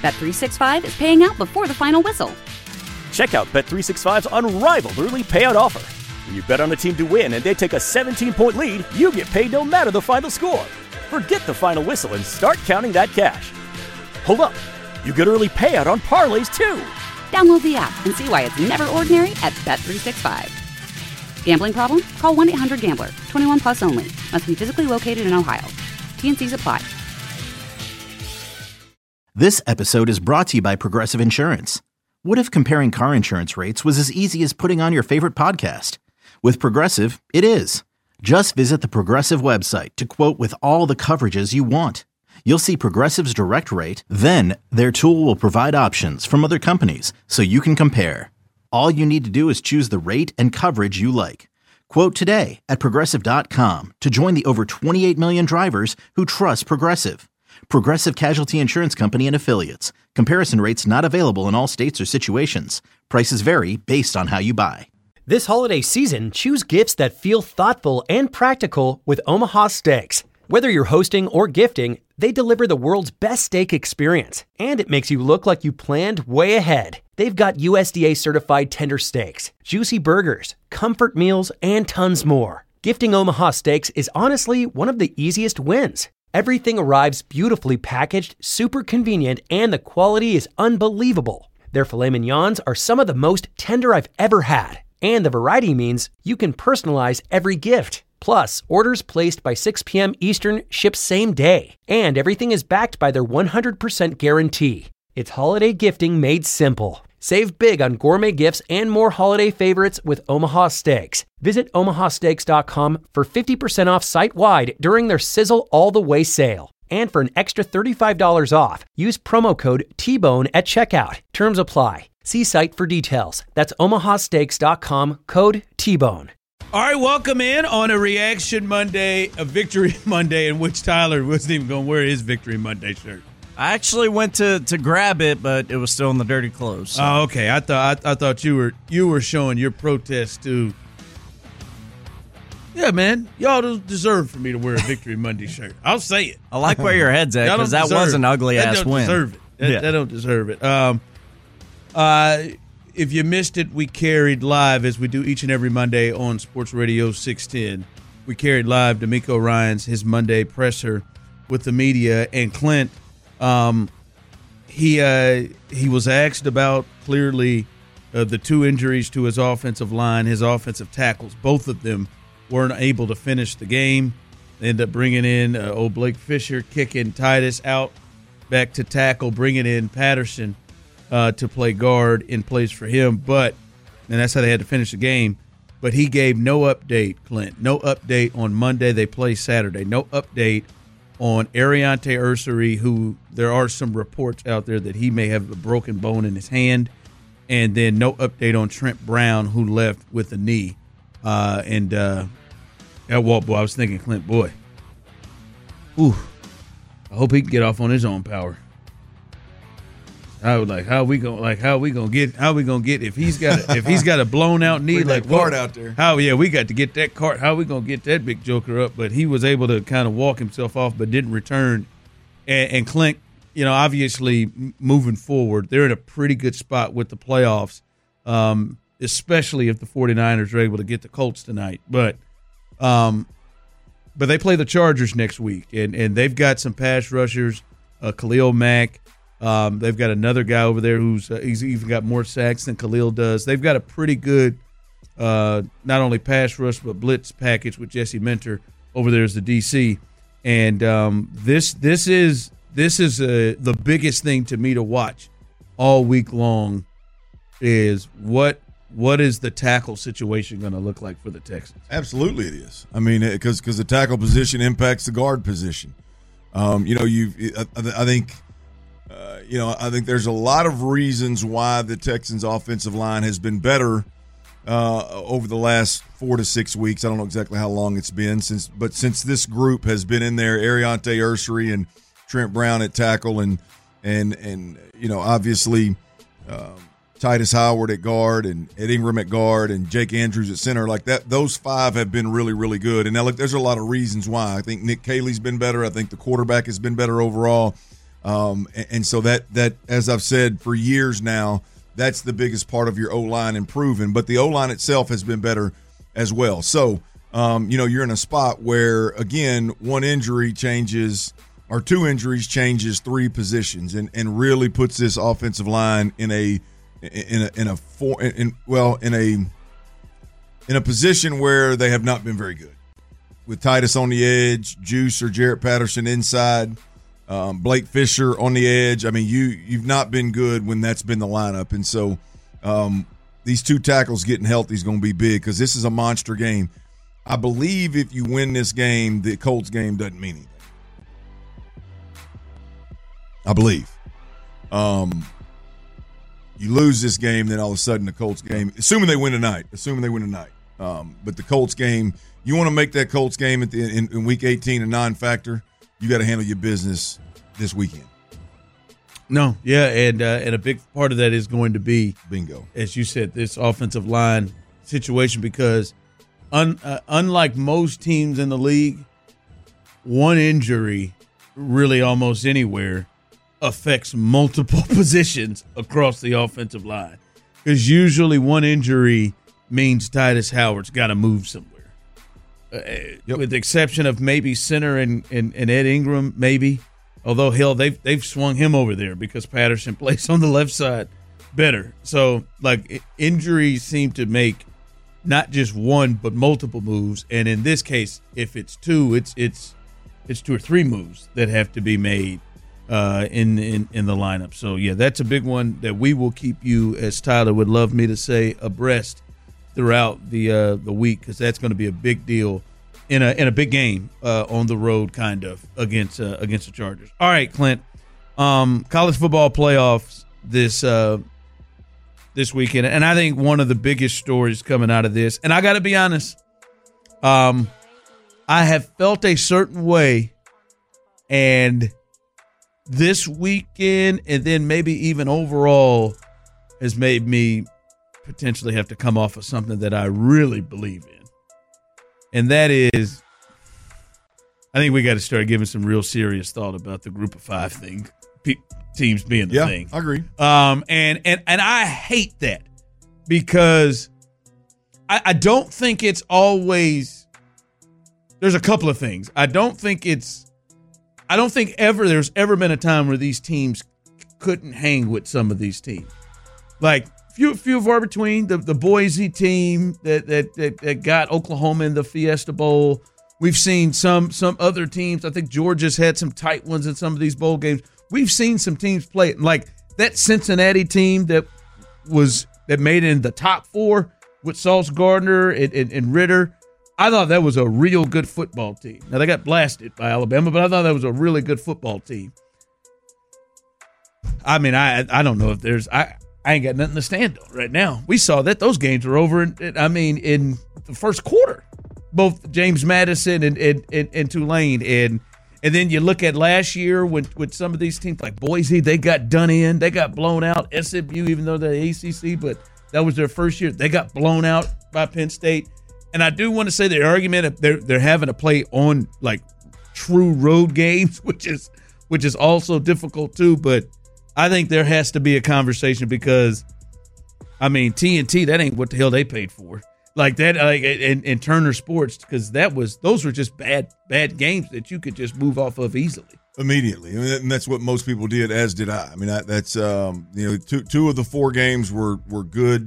Bet365 is paying out before the final whistle. Check out Bet365's unrivaled early payout offer. When you bet on a team to win and they take a 17-point lead, you get paid no matter the final score. Forget the final whistle and start counting that cash. Hold up. You get early payout on parlays, too. Download the app and see why it's never ordinary at Bet365. Gambling problem? Call 1-800-GAMBLER. 21 plus only. Must be physically located in Ohio. T&Cs apply. This episode is brought to you by Progressive Insurance. What if comparing car insurance rates was as easy as putting on your favorite podcast? With Progressive, it is. Just visit the Progressive website to quote with all the coverages you want. You'll see Progressive's direct rate, then their tool will provide options from other companies so you can compare. All you need to do is choose the rate and coverage you like. Quote today at Progressive.com to join the over 28 million drivers who trust Progressive. Progressive Casualty Insurance Company and Affiliates. Comparison rates not available in all states or situations. Prices vary based on how you buy. This holiday season, choose gifts that feel thoughtful and practical with Omaha Steaks. Whether you're hosting or gifting, they deliver the world's best steak experience, and it makes you look like you planned way ahead. They've got USDA certified tender steaks, juicy burgers, comfort meals, and tons more. Gifting Omaha Steaks is honestly one of the easiest wins. Everything arrives beautifully packaged, super convenient, and the quality is unbelievable. Their filet mignons are some of the most tender I've ever had, and the variety means you can personalize every gift. Plus, orders placed by 6 p.m. Eastern ship same day, and everything is backed by their 100% guarantee. It's holiday gifting made simple. Save big on gourmet gifts and more holiday favorites with Omaha Steaks. Visit omahasteaks.com for 50% off site-wide during their Sizzle All the Way sale. And for an extra $35 off, use promo code TBONE at checkout. Terms apply. See site for details. That's omahasteaks.com, code TBONE. All right, welcome in on a Reaction Monday, a Victory Monday, in which Tyler wasn't even going to wear his Victory Monday shirt. I actually went to grab it, but it was still in the dirty clothes. So. Oh, okay. I thought you were showing your protest too. Yeah, man, y'all don't deserve for me to wear a Victory Monday shirt. I'll say it. I like where your head's at because that was an ugly ass win. Deserve it. They don't deserve it. If you missed it, we carried live, as we do each and every Monday on Sports Radio 610. We carried live D'Amico Ryans, his Monday presser with the media, and Clint. He was asked about clearly the two injuries to his offensive line, his offensive tackles. Both of them weren't able to finish the game. They ended up bringing in old Blake Fisher, kicking Titus out back to tackle, bringing in Patterson to play guard in place for him. And that's how they had to finish the game. But he gave no update, Clint. No update on Monday. They play Saturday. No update on Ariante Ursary, who there are some reports out there that he may have a broken bone in his hand. And then no update on Trent Brown, who left with a knee. At Walt, boy, I was thinking, Clint, boy, I hope he can get off on his own power. I was like, how we gonna get if he's got a blown out knee like cart out there? We got to get that cart. How we gonna get that big joker up? But he was able to kind of walk himself off, but didn't return. And Clint, obviously moving forward, they're in a pretty good spot with the playoffs, especially if the 49ers are able to get the Colts tonight. But they play the Chargers next week, and they've got some pass rushers, Khalil Mack. They've got another guy over there he's even got more sacks than Khalil does. They've got a pretty good not only pass rush but blitz package with Jesse Minter over there as the DC. And this is the biggest thing to me to watch all week long is what is the tackle situation going to look like for the Texans? Absolutely, it is. I mean, because the tackle position impacts the guard position. I think there's a lot of reasons why the Texans' offensive line has been better over the last 4 to 6 weeks. I don't know exactly how long it's been since this group has been in there, Ariante Ursary and Trent Brown at tackle, and obviously Titus Howard at guard and Ed Ingram at guard and Jake Andrews at center. Like that, those five have been really, really good. And now look, there's a lot of reasons why. I think Nick Caley's been better. I think the quarterback has been better overall. And so that, as I've said for years now, that's the biggest part of your O-line improving. But the O-line itself has been better as well. So, you're in a spot where, again, one injury changes or two injuries changes three positions and really puts this offensive line in a position where they have not been very good. With Titus on the edge, Juice or Jarrett Patterson inside, Blake Fisher on the edge. I mean, you've not been good when that's been the lineup. And so these two tackles getting healthy is going to be big because this is a monster game. I believe if you win this game, the Colts game doesn't mean anything. I believe. You lose this game, then all of a sudden the Colts game, assuming they win tonight. But the Colts game, you want to make that Colts game in Week 18 a non-factor, you got to handle your business this weekend. No, yeah, and a big part of that is going to be, bingo, as you said, this offensive line situation because unlike most teams in the league, one injury really almost anywhere affects multiple positions across the offensive line because usually one injury means Titus Howard's got to move somewhere. With the exception of maybe center and Ed Ingram, maybe. Although, hell, they've swung him over there because Patterson plays on the left side better. So, injuries seem to make not just one but multiple moves. And in this case, if it's two, it's two or three moves that have to be made in the lineup. So, yeah, that's a big one that we will keep you, as Tyler would love me to say, abreast throughout the week because that's going to be a big deal in a big game on the road, kind of against the Chargers. All right, Clint, college football playoffs this weekend, and I think one of the biggest stories coming out of this, and I got to be honest, I have felt a certain way, and this weekend, and then maybe even overall, has made me potentially have to come off of something that I really believe in. And that is, I think we got to start giving some real serious thought about the group of five thing, teams being the thing. I agree. And I hate that because I don't think it's always, there's a couple of things. I don't think there's ever been a time where these teams couldn't hang with some of these teams. Like, few far between. The Boise team that got Oklahoma in the Fiesta Bowl. We've seen some other teams. I think Georgia's had some tight ones in some of these bowl games. We've seen some teams play like that Cincinnati team that made it in the top four with Sauce Gardner and Ritter. I thought that was a real good football team. Now, they got blasted by Alabama, but I thought that was a really good football team. I mean, I don't know if there's I ain't got nothing to stand on right now. We saw that those games were over in the first quarter, both James Madison and Tulane. And then you look at last year with some of these teams like Boise, they got done in. They got blown out. SMU, even though they're ACC, but that was their first year. They got blown out by Penn State. And I do want to say the argument they're having to play on like true road games, which is also difficult too, but I think there has to be a conversation because, I mean, TNT, that ain't what the hell they paid for. Like that, and Turner Sports, because those were just bad games that you could just move off of easily. Immediately. And that's what most people did, as did I. I mean, that's, two of the four games were good.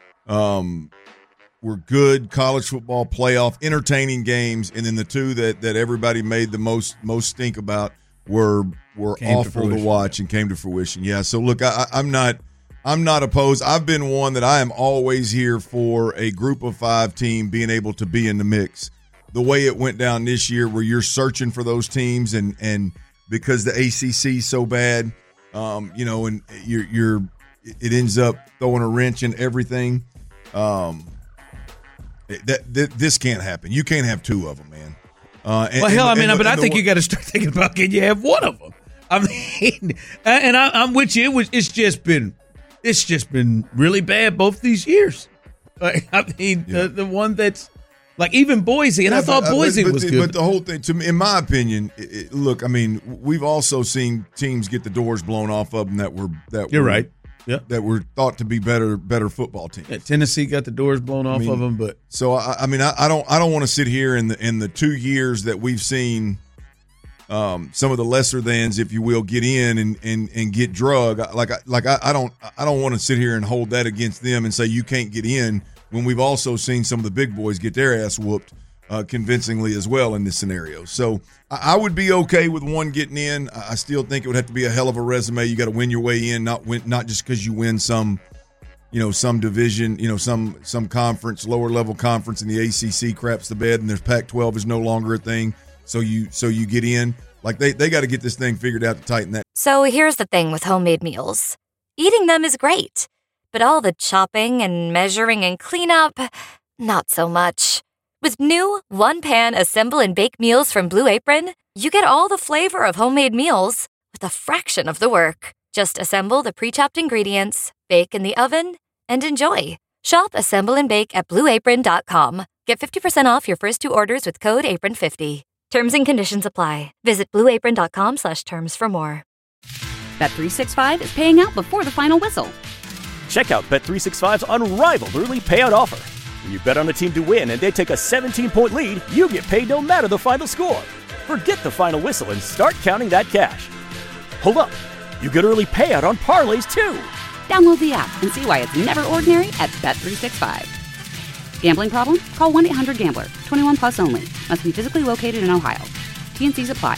Were good college football playoff entertaining games. And then the two that everybody made the most stink about were awful to watch and came to fruition. Yeah. So look, I'm not opposed. I've been one that I am always here for a group of five team being able to be in the mix. The way it went down this year, where you're searching for those teams, and because the ACC is so bad, and it ends up throwing a wrench in everything. This can't happen. You can't have two of them, man. But I think you got to start thinking about, can you have one of them? I mean, and I'm with you. It's just been really bad both these years. The one that's Like even Boise, and I thought Boise was good. But the whole thing, to me, in my opinion, look, I mean, we've also seen teams get the doors blown off of them You're right. Yeah, that were thought to be better football teams. Yeah, Tennessee got the doors blown off of them, but so I mean, I don't want to sit here in the 2 years that we've seen some of the lesser thans, if you will, get in and get drug. I don't want to sit here and hold that against them and say you can't get in when we've also seen some of the big boys get their ass whooped convincingly as well in this scenario. So I would be okay with one getting in. I still think it would have to be a hell of a resume. You got to win your way in, not just because you win some division, some conference, lower level conference, and the ACC craps the bed, and there's Pac-12 is no longer a thing. So you get in. Like they got to get this thing figured out to tighten that. So here's the thing with homemade meals. Eating them is great, but all the chopping and measuring and cleanup, not so much. With new one-pan assemble and bake meals from Blue Apron, you get all the flavor of homemade meals with a fraction of the work. Just assemble the pre-chopped ingredients, bake in the oven, and enjoy. Shop Assemble and Bake at BlueApron.com. Get 50% off your first 2 orders with code APRON50. Terms and conditions apply. Visit BlueApron.com/terms for more. Bet365 is paying out before the final whistle. Check out Bet365's unrivaled early payout offer. When you bet on a team to win and they take a 17-point lead, you get paid no matter the final score. Forget the final whistle and start counting that cash. Hold up. You get early payout on parlays, too. Download the app and see why it's never ordinary at Bet365. Gambling problem? Call 1-800-GAMBLER. 21 plus only. Must be physically located in Ohio. T&Cs apply.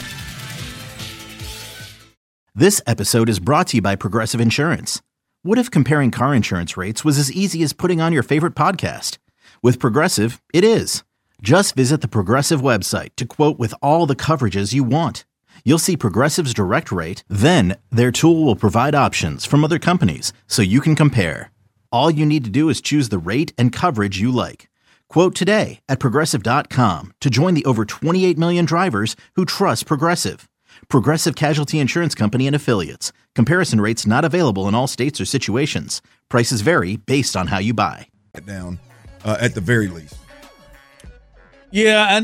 This episode is brought to you by Progressive Insurance. What if comparing car insurance rates was as easy as putting on your favorite podcast? With Progressive, it is. Just visit the Progressive website to quote with all the coverages you want. You'll see Progressive's direct rate, then their tool will provide options from other companies so you can compare. All you need to do is choose the rate and coverage you like. Quote today at Progressive.com to join the over 28 million drivers who trust Progressive. Progressive Casualty Insurance Company and Affiliates. Comparison rates not available in all states or situations. Prices vary based on how you buy. Down at the very least. Yeah,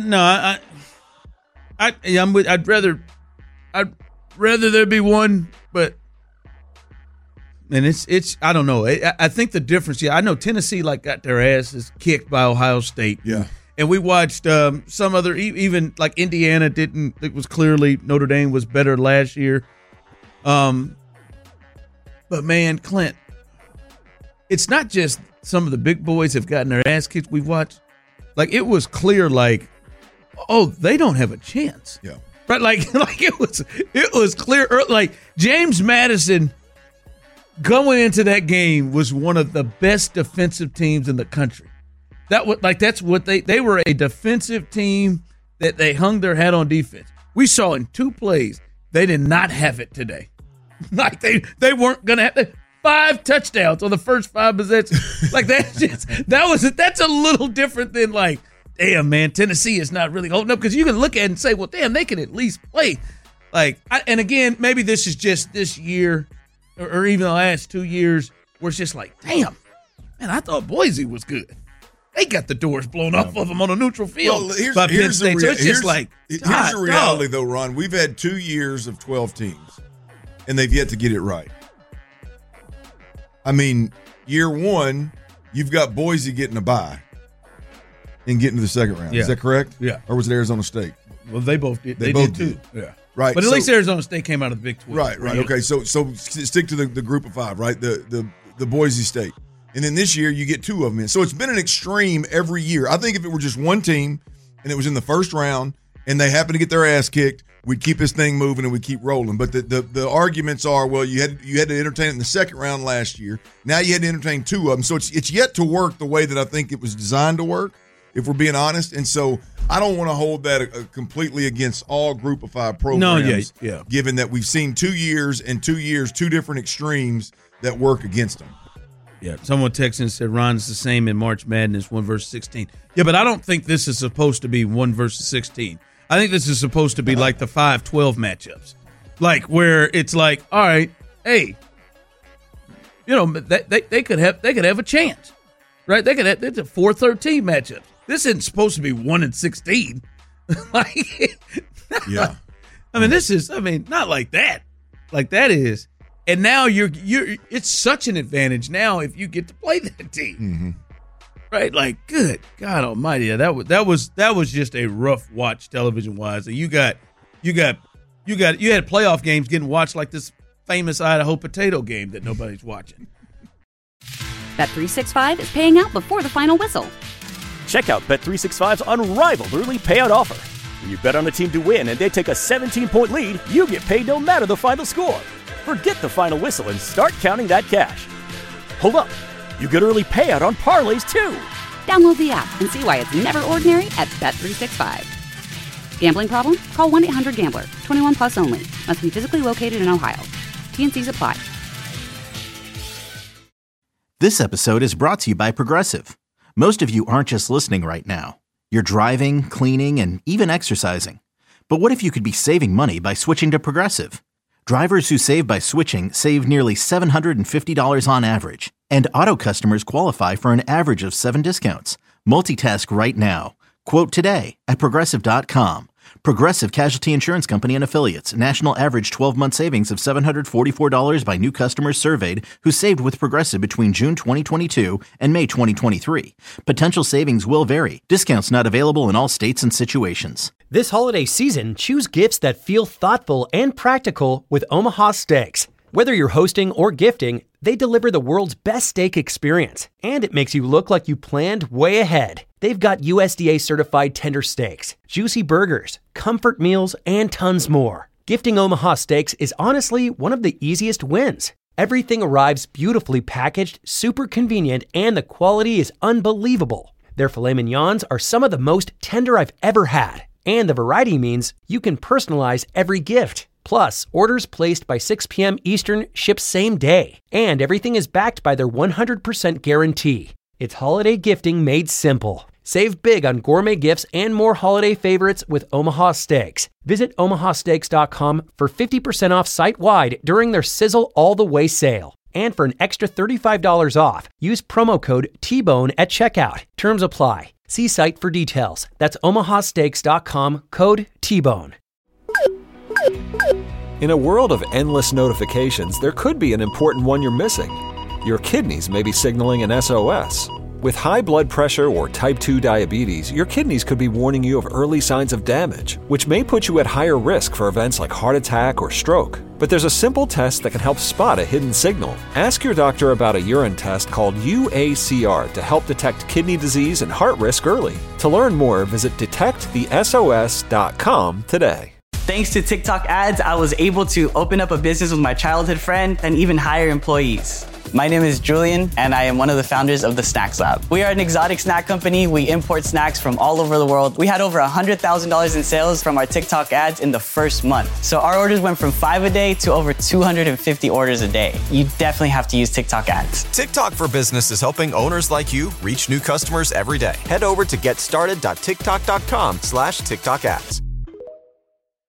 I'd rather there be one, but and it's I don't know. I think the difference. Yeah, I know Tennessee got their asses kicked by Ohio State. Yeah. And we watched some other, even like Indiana didn't. It was clearly Notre Dame was better last year. But man, Clint, it's not just some of the big boys have gotten their ass kicked. We've watched, it was clear, they don't have a chance. Yeah, right. It was clear. James Madison going into that game was one of the best defensive teams in the country. That's what they were, a defensive team that they hung their hat on defense. We saw in 2 plays they did not have it today. They weren't gonna have 5 touchdowns on the first 5 possessions. That's a little different than damn man, Tennessee is not really holding up, because you can look at it and say, well, damn, they can at least play. And again, maybe this is just this year or even the last 2 years where it's just damn, man, I thought Boise was good. They got the doors blown off of them on a neutral field. Well, here's the reality, though, Ron. We've had 2 years of 12 teams, and they've yet to get it right. I mean, year 1, you've got Boise getting a bye and getting to the second round. Yeah. Is that correct? Yeah. Or was it Arizona State? Well, they both did. They both did too. Yeah. Right. But at least Arizona State came out of the Big 12. Right. Okay. So stick to the group of 5, right? The Boise State. And then this year you get 2 of them in. So it's been an extreme every year. I think if it were just one team and it was in the first round and they happen to get their ass kicked, we'd keep this thing moving and we'd keep rolling. But the arguments are, well, you had to entertain it in the second round last year. Now you had to entertain 2 of them. So it's yet to work the way that I think it was designed to work, if we're being honest. And so I don't want to hold that completely against all group of 5 programs. No, yeah. Given that we've seen 2 years and 2 years, 2 different extremes that work against them. Yeah, someone texted and said Ron's the same in March Madness 1 versus 16. Yeah, but I don't think this is supposed to be 1 versus 16. I think this is supposed to be like the 5-12 matchups, where it's all right, hey, they could have a chance, right? It's a 4-13 matchups. This isn't supposed to be 1-16. Yeah. I mean, not like that. Like that is. And now you're it's such an advantage now if you get to play that team. Mm-hmm. Right? Like, good God Almighty. Yeah, that was just a rough watch television wise. You had playoff games getting watched like this famous Idaho potato game that nobody's watching. Bet365 is paying out before the final whistle. Check out Bet365's unrivaled early payout offer. When you bet on a team to win and they take a 17-point lead, you get paid no matter the final score. Forget the final whistle and start counting that cash. Hold up. You get early payout on parlays, too. Download the app and see why it's never ordinary at Bet365. Gambling problem? Call 1-800-GAMBLER. 21 plus only. Must be physically located in Ohio. T&Cs apply. This episode is brought to you by Progressive. Most of you aren't just listening right now. You're driving, cleaning, and even exercising. But what if you could be saving money by switching to Progressive? Drivers who save by switching save nearly $750 on average. And auto customers qualify for an average of 7 discounts. Multitask right now. Quote today at Progressive.com. Progressive Casualty Insurance Company and Affiliates. National average 12-month savings of $744 by new customers surveyed who saved with Progressive between June 2022 and May 2023. Potential savings will vary. Discounts not available in all states and situations. This holiday season, choose gifts that feel thoughtful and practical with Omaha Steaks. Whether you're hosting or gifting, they deliver the world's best steak experience, and it makes you look like you planned way ahead. They've got USDA certified tender steaks, juicy burgers, comfort meals, and tons more. Gifting Omaha Steaks is honestly one of the easiest wins. Everything arrives beautifully packaged, super convenient, and the quality is unbelievable. Their filet mignons are some of the most tender I've ever had, and the variety means you can personalize every gift. Plus, orders placed by 6 p.m. Eastern ship same day, and everything is backed by their 100% guarantee. It's holiday gifting made simple. Save big on gourmet gifts and more holiday favorites with Omaha Steaks. Visit omahasteaks.com for 50% off site-wide during their Sizzle All the Way sale. And for an extra $35 off, use promo code TBONE at checkout. Terms apply. See site for details. That's omahasteaks.com, code TBONE. In a world of endless notifications, there could be an important one you're missing. Your kidneys may be signaling an SOS. With high blood pressure or type 2 diabetes, your kidneys could be warning you of early signs of damage, which may put you at higher risk for events like heart attack or stroke. But there's a simple test that can help spot a hidden signal. Ask your doctor about a urine test called UACR to help detect kidney disease and heart risk early. To learn more, visit detectthesos.com today. Thanks to TikTok ads, I was able to open up a business with my childhood friend and even hire employees. My name is Julian, and I am one of the founders of the Snacks Lab. We are an exotic snack company. We import snacks from all over the world. We had over $100,000 in sales from our TikTok ads in the first month. So our orders went from 5 a day to over 250 orders a day. You definitely have to use TikTok ads. TikTok for Business is helping owners like you reach new customers every day. Head over to getstarted.tiktok.com/TikTok ads.